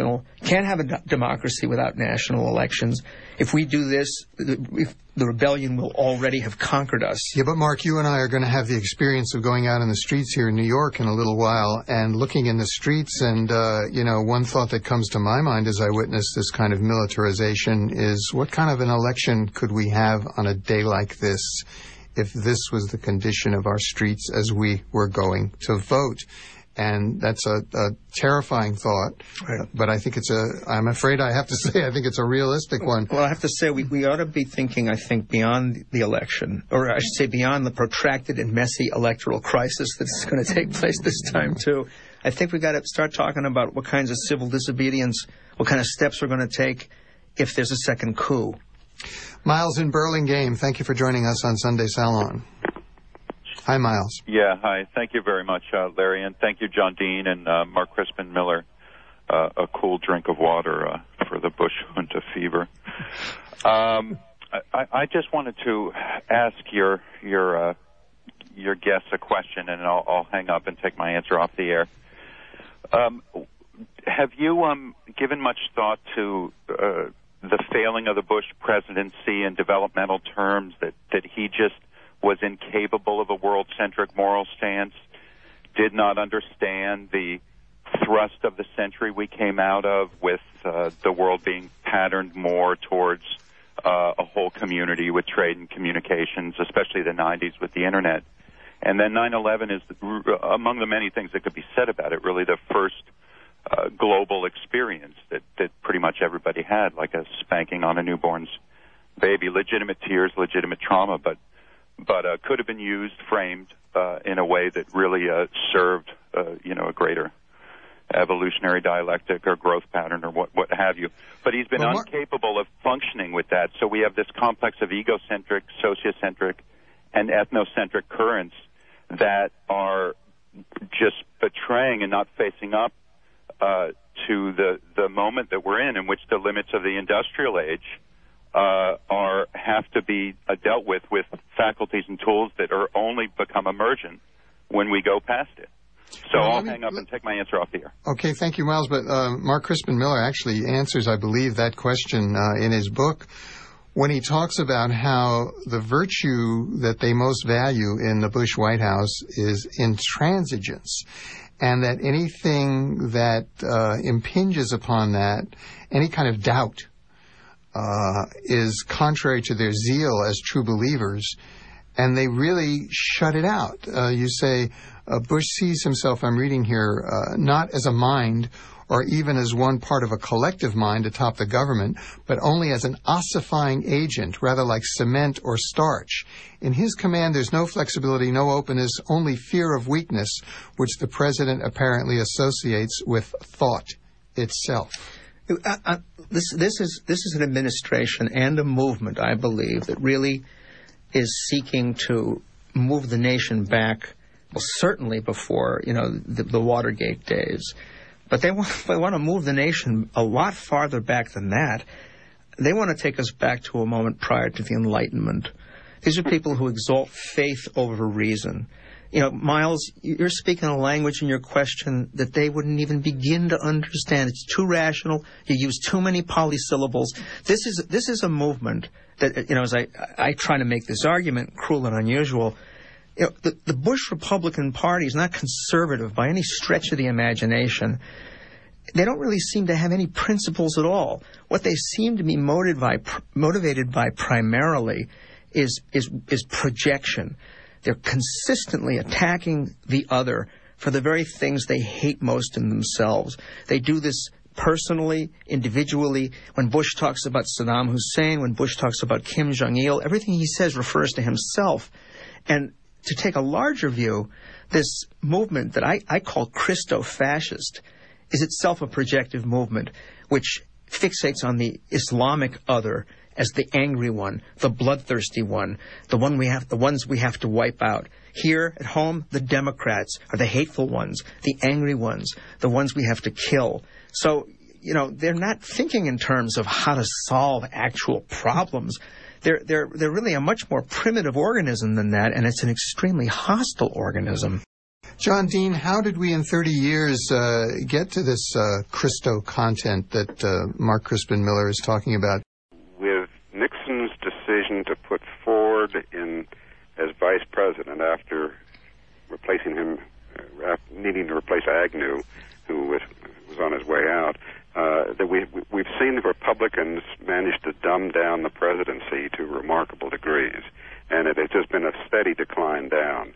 a democracy without national elections. If we do this, the rebellion will already have conquered us. Yeah, but Mark, you and I are going to have the experience of going out in the streets here in New York in a little while and looking in the streets. And, one thought that comes to my mind as I witness this kind of militarization is what kind of an election could we have on a day like this if this was the condition of our streets as we were going to vote? And that's a terrifying thought, right. But I think I'm afraid I have to say, I think it's a realistic one. Well, I have to say, we ought to be thinking, I think, beyond the election, or I should say beyond the protracted and messy electoral crisis that's going to take place this time, too. I think we've got to start talking about what kinds of civil disobedience, what kind of steps we're going to take if there's a second coup. Miles in Burlingame, thank you for joining us on Sunday Salon. Hi, Miles. Yeah, hi. Thank you very much, Larry, and thank you, John Dean and Mark Crispin Miller. A cool drink of water for the Bush junta fever. I just wanted to ask your guests a question, and I'll hang up and take my answer off the air. Have you given much thought to the failing of the Bush presidency in developmental terms, that he just was incapable of a world-centric moral stance, did not understand the thrust of the century we came out of, with the world being patterned more towards a whole community with trade and communications, especially the 90s with the Internet. And then 9/11 is, among the many things that could be said about it, really the first global experience that pretty much everybody had, like a spanking on a newborn's baby. Legitimate tears, legitimate trauma, but could have been used, framed in a way that really served, a greater evolutionary dialectic or growth pattern or what have you. But he's been incapable of functioning with that. So we have this complex of egocentric, sociocentric, and ethnocentric currents that are just betraying and not facing up to the moment that we're in which the limits of the industrial age have to be dealt with faculties and tools that are only become emergent when we go past it. So I'll hang up and take my answer off the air. Okay, thank you, Miles. But Mark Crispin Miller actually answers, I believe, that question in his book when he talks about how the virtue that they most value in the Bush White House is intransigence, and that anything that impinges upon that, any kind of doubt, is contrary to their zeal as true believers, and they really shut it out. You say, Bush sees himself, I'm reading here, not as a mind or even as one part of a collective mind atop the government, but only as an ossifying agent, rather like cement or starch. In his command, there's no flexibility, no openness, only fear of weakness, which the president apparently associates with thought itself. This is an administration and a movement, I believe, that really is seeking to move the nation back, well, certainly before, the Watergate days. But they want to move the nation a lot farther back than that. They want to take us back to a moment prior to the Enlightenment. These are people who exalt faith over reason. Miles, you're speaking a language in your question that they wouldn't even begin to understand. It's too rational. You use too many polysyllables. This is a movement that, as I try to make this argument, cruel and unusual, the Bush Republican Party is not conservative by any stretch of the imagination. They don't really seem to have any principles at all. What they seem to be motivated by primarily is projection. They're consistently attacking the other for the very things they hate most in themselves. They do this personally, individually. When Bush talks about Saddam Hussein, when Bush talks about Kim Jong-il, everything he says refers to himself. And to take a larger view, this movement that I call Christo-fascist is itself a projective movement which fixates on the Islamic other as the angry one, the bloodthirsty one, the ones we have to wipe out. Here at home, the Democrats are the hateful ones, the angry ones, the ones we have to kill. So, they're not thinking in terms of how to solve actual problems. They're really a much more primitive organism than that, and it's an extremely hostile organism. John Dean, how did we in 30 years get to this Christo content that Mark Crispin Miller is talking about? With Nixon's decision to put Ford in as vice president after replacing him, needing to replace Agnew, who was on his way out, that we've seen the Republicans manage to dumb down the presidency to remarkable degrees, and it has just been a steady decline down.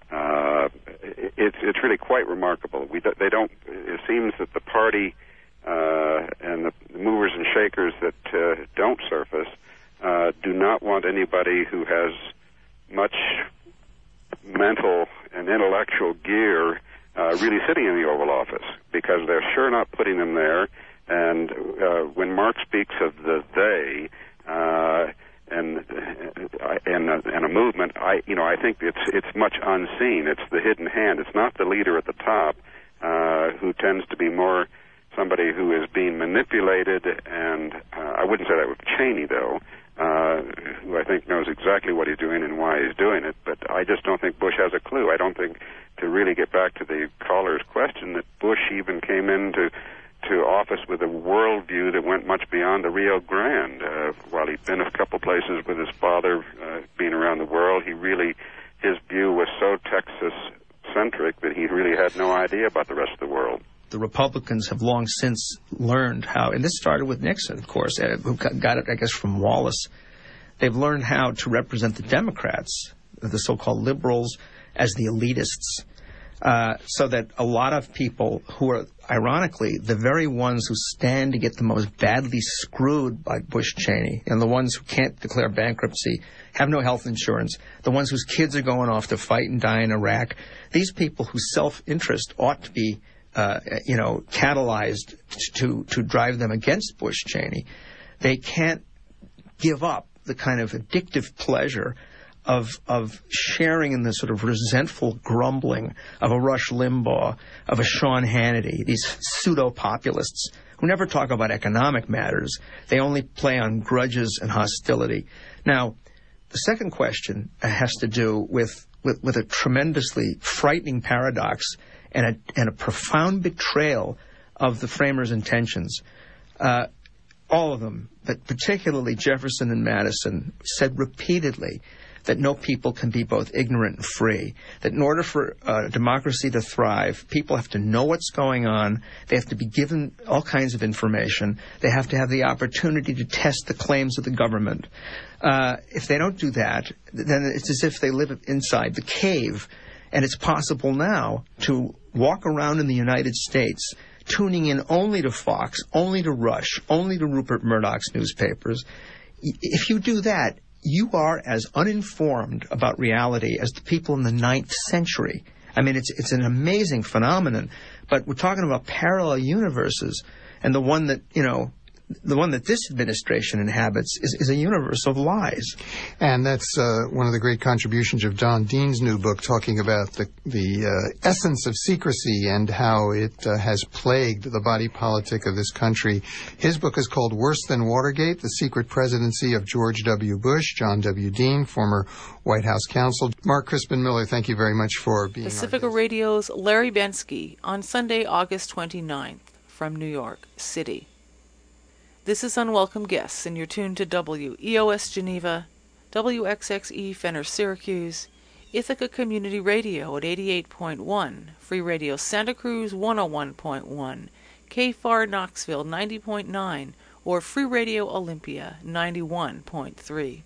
It's really quite remarkable. They don't. It seems that the party and the movers and shakers that don't surface do not want anybody who has much mental and intellectual gear really sitting in the Oval Office, because they're sure not putting them there. And when Mark speaks of the they and a movement, I think it's much unseen. It's the hidden hand. It's not the leader at the top who tends to be more somebody who is being manipulated, and I wouldn't say that with Cheney, though, who I think knows exactly what he's doing and why he's doing it, but I just don't think Bush has a clue. I don't think, to really get back to the caller's question, that Bush even came into office with a worldview that went much beyond the Rio Grande. While he'd been a couple places with his father, being around the world, his view was so Texas-centric that he really had no idea about the rest of the world. The Republicans have long since learned how, and this started with Nixon, of course, who got it, I guess, from Wallace. They've learned how to represent the Democrats, the so-called liberals, as the elitists, so that a lot of people who are, ironically, the very ones who stand to get the most badly screwed by Bush-Cheney, and the ones who can't declare bankruptcy, have no health insurance, the ones whose kids are going off to fight and die in Iraq, these people whose self-interest ought to be catalyzed to drive them against Bush-Cheney, they can't give up the kind of addictive pleasure of sharing in the sort of resentful grumbling of a Rush Limbaugh, of a Sean Hannity, these pseudo-populists who never talk about economic matters. They only play on grudges and hostility. Now, the second question has to do with a tremendously frightening paradox and a profound betrayal of the framers' intentions. All of them, but particularly Jefferson and Madison, said repeatedly that no people can be both ignorant and free, that in order for democracy to thrive, people have to know what's going on, they have to be given all kinds of information, they have to have the opportunity to test the claims of the government. If they don't do that, then it's as if they live inside the cave, and it's possible now to walk around in the United States tuning in only to Fox, only to Rush, only to Rupert Murdoch's newspapers. If you do that, you are as uninformed about reality as the people in the 9th century. I mean, it's an amazing phenomenon, but we're talking about parallel universes, and the one that this administration inhabits is a universe of lies. And that's one of the great contributions of Don Dean's new book, talking about the essence of secrecy and how it has plagued the body politic of this country. His book is called Worse Than Watergate, The Secret Presidency of George W. Bush. John W. Dean, former White House counsel. Mark Crispin Miller, thank you very much for being Pacifica Radio's Larry Bensky on Sunday, August 29th from New York City. This is Unwelcome Guests, and you're tuned to WEOS Geneva, WXXE Fenner Syracuse, Ithaca Community Radio at 88.1, Free Radio Santa Cruz 101.1, KFAR Knoxville 90.9, or Free Radio Olympia 91.3.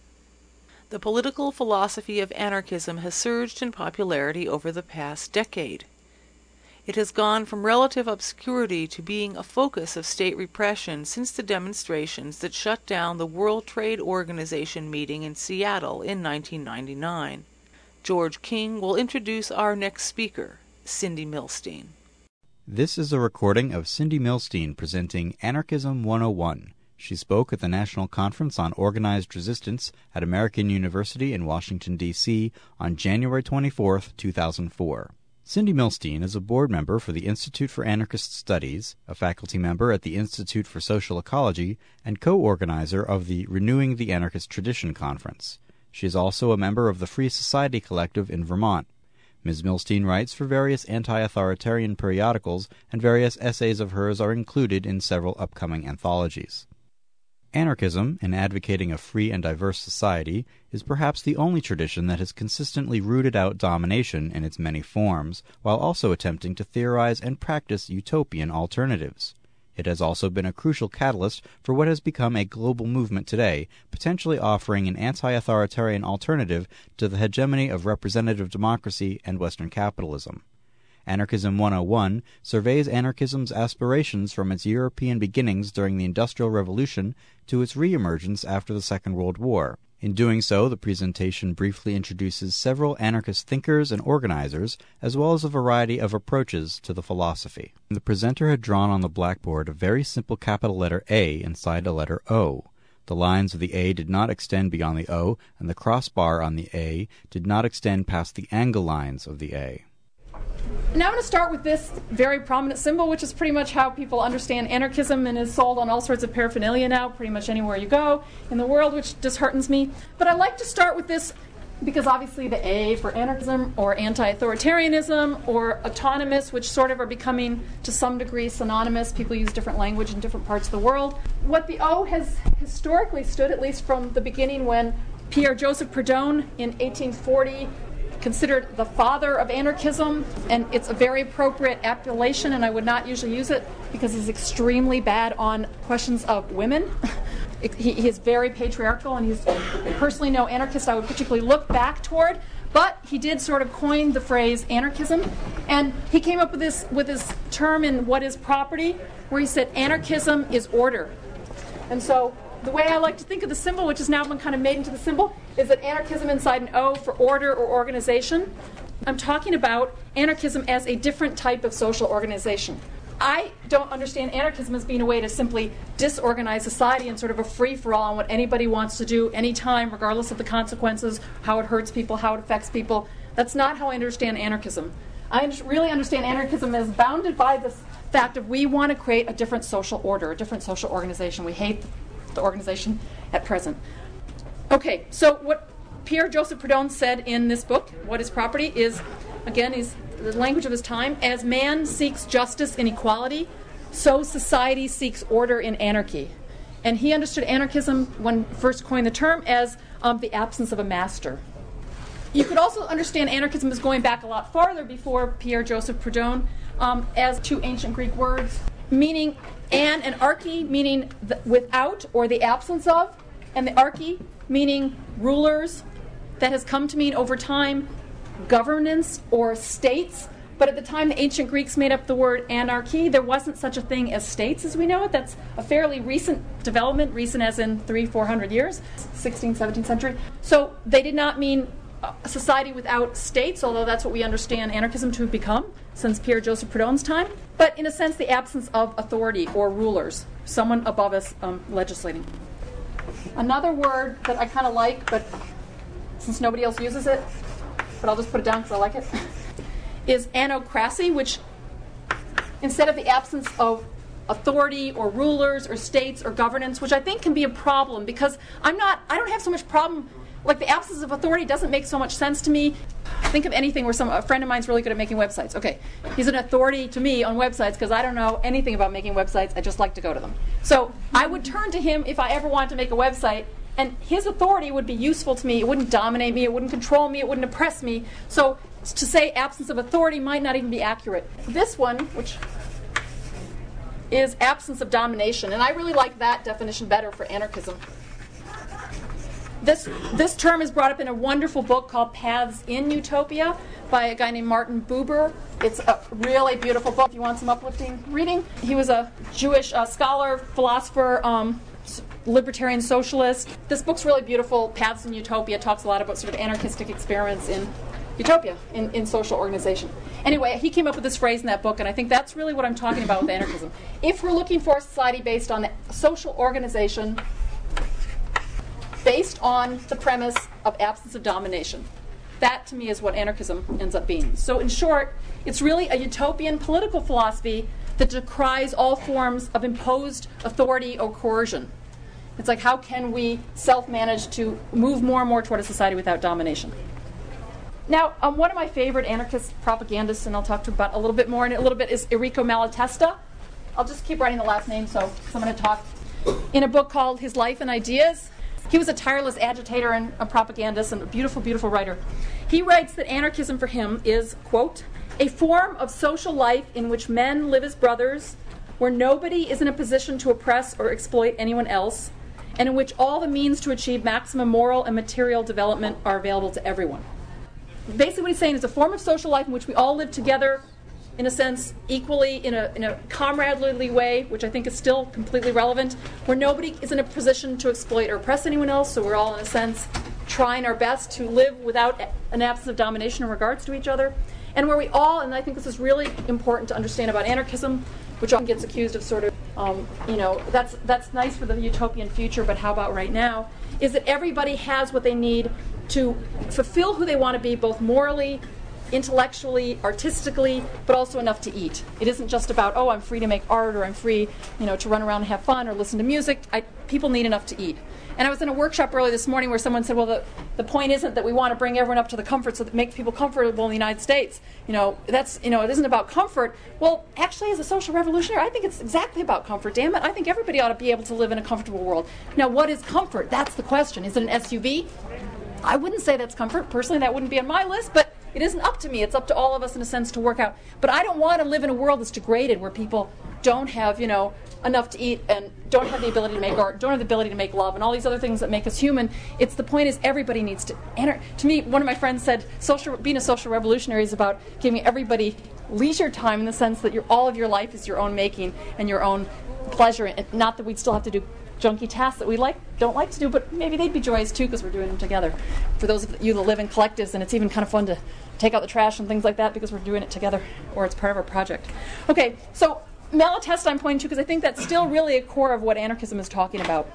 The political philosophy of anarchism has surged in popularity over the past decade. It has gone from relative obscurity to being a focus of state repression since the demonstrations that shut down the World Trade Organization meeting in Seattle in 1999. George King will introduce our next speaker, Cindy Milstein. This is a recording of Cindy Milstein presenting Anarchism 101. She spoke at the National Conference on Organized Resistance at American University in Washington, D.C. on January 24, 2004. Cindy Milstein is a board member for the Institute for Anarchist Studies, a faculty member at the Institute for Social Ecology, and co-organizer of the Renewing the Anarchist Tradition Conference. She is also a member of the Free Society Collective in Vermont. Ms. Milstein writes for various anti-authoritarian periodicals, and various essays of hers are included in several upcoming anthologies. Anarchism, in advocating a free and diverse society, is perhaps the only tradition that has consistently rooted out domination in its many forms, while also attempting to theorize and practice utopian alternatives. It has also been a crucial catalyst for what has become a global movement today, potentially offering an anti-authoritarian alternative to the hegemony of representative democracy and Western capitalism. Anarchism 101 surveys anarchism's aspirations from its European beginnings during the Industrial Revolution to its re-emergence after the Second World War. In doing so, the presentation briefly introduces several anarchist thinkers and organizers, as well as a variety of approaches to the philosophy. The presenter had drawn on the blackboard a very simple capital letter A inside a letter O. The lines of the A did not extend beyond the O, and the crossbar on the A did not extend past the angle lines of the A. Now I'm going to start with this very prominent symbol, which is pretty much how people understand anarchism and is sold on all sorts of paraphernalia now, pretty much anywhere you go in the world, which disheartens me. But I like to start with this because obviously the A for anarchism or anti-authoritarianism or autonomous, which sort of are becoming to some degree synonymous. People use different language in different parts of the world. What the O has historically stood, at least from the beginning when Pierre-Joseph Proudhon in 1840 considered the father of anarchism, and it's a very appropriate appellation, and I would not usually use it because he's extremely bad on questions of women. He is very patriarchal, and he's personally no anarchist I would particularly look back toward, but he did sort of coin the phrase anarchism, and he came up with this term in What is Property, where he said anarchism is order. And so the way I like to think of the symbol, which has now been kind of made into the symbol, is that anarchism inside an O for order or organization. I'm talking about anarchism as a different type of social organization. I don't understand anarchism as being a way to simply disorganize society and sort of a free-for-all on what anybody wants to do anytime, regardless of the consequences, how it hurts people, how it affects people. That's not how I understand anarchism. I really understand anarchism as bounded by the fact of we want to create a different social order, a different social organization. We hate the organization at present. Okay, so what Pierre-Joseph Proudhon said in this book, What is Property, is, again, is the language of his time. As man seeks justice and equality, so society seeks order in anarchy. And he understood anarchism, when first coined the term, as the absence of a master. You could also understand anarchism as going back a lot farther before Pierre-Joseph Proudhon, as two ancient Greek words, meaning and archy, meaning without or the absence of, and the archy, meaning rulers, that has come to mean over time governance or states. But at the time the ancient Greeks made up the word anarchy, there wasn't such a thing as states as we know it. That's a fairly recent development, recent as in 300-400 years, 16th, 17th century. So they did not mean a society without states, although that's what we understand anarchism to have become since Pierre-Joseph Proudhon's time. But in a sense, the absence of authority or rulers, someone above us legislating. Another word that I kind of like, but since nobody else uses it, but I'll just put it down because I like it, is anocracy, which instead of the absence of authority or rulers or states or governance, which I think can be a problem because I don't have so much problem, like the absence of authority doesn't make so much sense to me. Think of anything where a friend of mine's really good at making websites. Okay, he's an authority to me on websites because I don't know anything about making websites. I just like to go to them. So I would turn to him if I ever wanted to make a website, and his authority would be useful to me. It wouldn't dominate me. It wouldn't control me. It wouldn't oppress me. So to say absence of authority might not even be accurate. This one, which is absence of domination, and I really like that definition better for anarchism. This term is brought up in a wonderful book called Paths in Utopia by a guy named Martin Buber. It's a really beautiful book if you want some uplifting reading. He was a Jewish scholar, philosopher, libertarian socialist. This book's really beautiful. Paths in Utopia talks a lot about sort of anarchistic experiments in utopia, in social organization. Anyway, he came up with this phrase in that book, and I think that's really what I'm talking about with anarchism. If we're looking for a society based on the social organization based on the premise of absence of domination, that to me is what anarchism ends up being. So in short, it's really a utopian political philosophy that decries all forms of imposed authority or coercion. It's like, how can we self-manage to move more and more toward a society without domination? Now, one of my favorite anarchist propagandists, and I'll talk about a little bit more in a little bit, is Enrico Malatesta. I'll just keep writing the last name, so I'm going to talk. In a book called His Life and Ideas, he was a tireless agitator and a propagandist and a beautiful, beautiful writer. He writes that anarchism for him is, quote, a form of social life in which men live as brothers, where nobody is in a position to oppress or exploit anyone else, and in which all the means to achieve maximum moral and material development are available to everyone. Basically what he's saying is a form of social life in which we all live together, in a sense, equally, in a comradely way, which I think is still completely relevant, where nobody is in a position to exploit or oppress anyone else, so we're all, in a sense, trying our best to live without an absence of domination in regards to each other, and where we all, and I think this is really important to understand about anarchism, which often gets accused of sort of, that's nice for the utopian future, but how about right now, is that everybody has what they need to fulfill who they want to be, both morally, intellectually, artistically, but also enough to eat. It isn't just about, oh, I'm free to make art, or I'm free, to run around and have fun or listen to music. People need enough to eat. And I was in a workshop earlier this morning where someone said, well, the point isn't that we want to bring everyone up to the comfort so that make people comfortable in the United States. It isn't about comfort. Well, actually, as a social revolutionary, I think it's exactly about comfort, damn it. I think everybody ought to be able to live in a comfortable world. Now, what is comfort? That's the question. Is it an SUV? I wouldn't say that's comfort. Personally, that wouldn't be on my list, but it isn't up to me. It's up to all of us in a sense to work out. But I don't want to live in a world that's degraded where people don't have, enough to eat and don't have the ability to make art, don't have the ability to make love, and all these other things that make us human. The point is everybody needs to enter. To me, one of my friends said, being a social revolutionary is about giving everybody leisure time in the sense that all of your life is your own making and your own pleasure, and not that we'd still have to do junky tasks that we don't like to do, but maybe they'd be joyous too because we're doing them together. For those of you that live in collectives, and it's even kind of fun to take out the trash and things like that because we're doing it together, or it's part of our project. Okay, so Malatesta I'm pointing to because I think that's still really a core of what anarchism is talking about.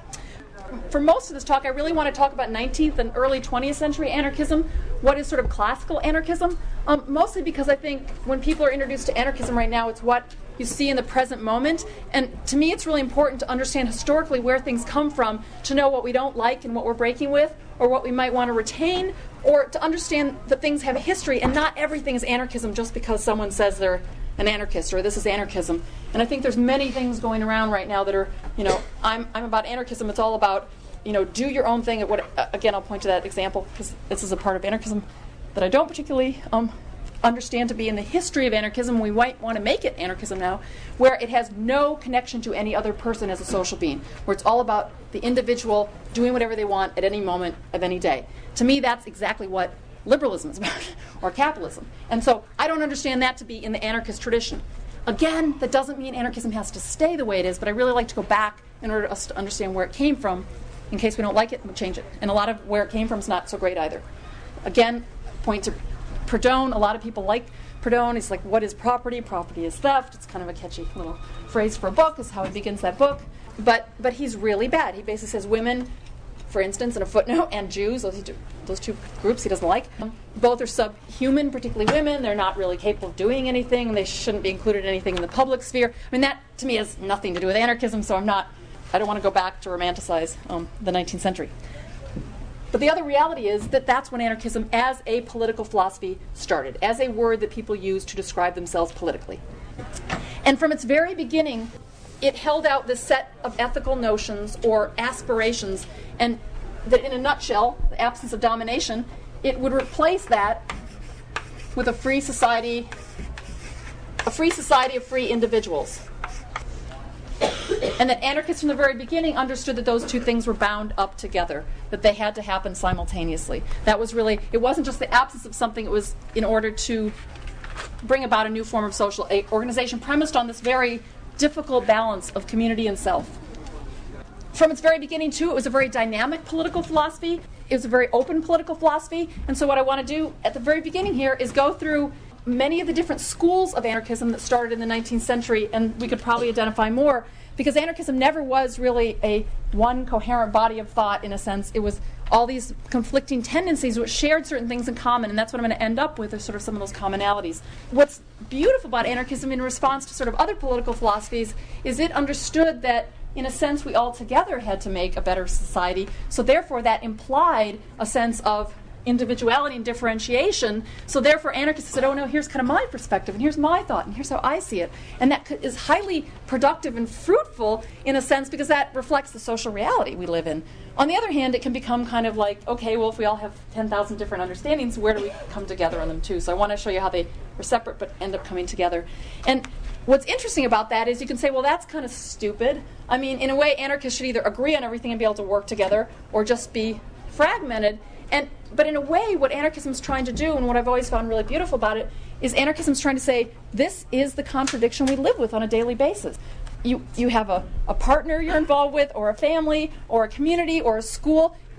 For most of this talk, I really want to talk about 19th and early 20th century anarchism, what is sort of classical anarchism, mostly because I think when people are introduced to anarchism right now, it's what you see in the present moment. And to me, it's really important to understand historically where things come from, to know what we don't like and what we're breaking with, or what we might want to retain, or to understand that things have a history and not everything is anarchism just because someone says they're an anarchist or this is anarchism. And I think there's many things going around right now that are, I'm about anarchism. It's all about, do your own thing. Again, I'll point to that example because this is a part of anarchism that I don't particularly understand to be in the history of anarchism. We might want to make it anarchism now, where it has no connection to any other person as a social being, where it's all about the individual doing whatever they want at any moment of any day. To me, that's exactly what liberalism is about, or capitalism. And so I don't understand that to be in the anarchist tradition. Again, that doesn't mean anarchism has to stay the way it is, but I really like to go back in order for us to understand where it came from. In case we don't like it, we'll change it. And a lot of where it came from is not so great either. Again, point to Proudhon. A lot of people like Proudhon. He's like, what is property? Property is theft. It's kind of a catchy little phrase for a book, is how he begins that book. But he's really bad. He basically says women, for instance, in a footnote, and Jews, those two groups he doesn't like, both are subhuman, particularly women. They're not really capable of doing anything. They shouldn't be included in anything in the public sphere. I mean, that, to me, has nothing to do with anarchism, so I don't want to go back to romanticize the 19th century. But the other reality is that that's when anarchism as a political philosophy started, as a word that people use to describe themselves politically. And from its very beginning, it held out this set of ethical notions or aspirations, and that in a nutshell, the absence of domination, it would replace that with a free society of free individuals. And that anarchists from the very beginning understood that those two things were bound up together, that they had to happen simultaneously. That was really, it wasn't just the absence of something, it was in order to bring about a new form of social organization premised on this very difficult balance of community and self. From its very beginning, too, it was a very dynamic political philosophy. It was a very open political philosophy. And so what I want to do at the very beginning here is go through many of the different schools of anarchism that started in the 19th century, and we could probably identify more, because anarchism never was really a one coherent body of thought in a sense. It was all these conflicting tendencies which shared certain things in common, and that's what I'm going to end up with, is sort of some of those commonalities. What's beautiful about anarchism in response to sort of other political philosophies is it understood that, in a sense, we all together had to make a better society, so therefore that implied a sense of individuality and differentiation. So therefore anarchists said, oh no, here's kind of my perspective, and here's my thought, and here's how I see it. And that is highly productive and fruitful in a sense, because that reflects the social reality we live in. On the other hand, it can become kind of like, okay, well, if we all have 10,000 different understandings, where do we come together on them too? So I want to show you how they were separate but end up coming together. And what's interesting about that is you can say, well, that's kind of stupid. I mean, in a way, anarchists should either agree on everything and be able to work together, or just be fragmented. But in a way, what anarchism is trying to do, and what I've always found really beautiful about it, is anarchism is trying to say, this is the contradiction we live with on a daily basis. You have a partner you're involved with, or a family, or a community, or a school.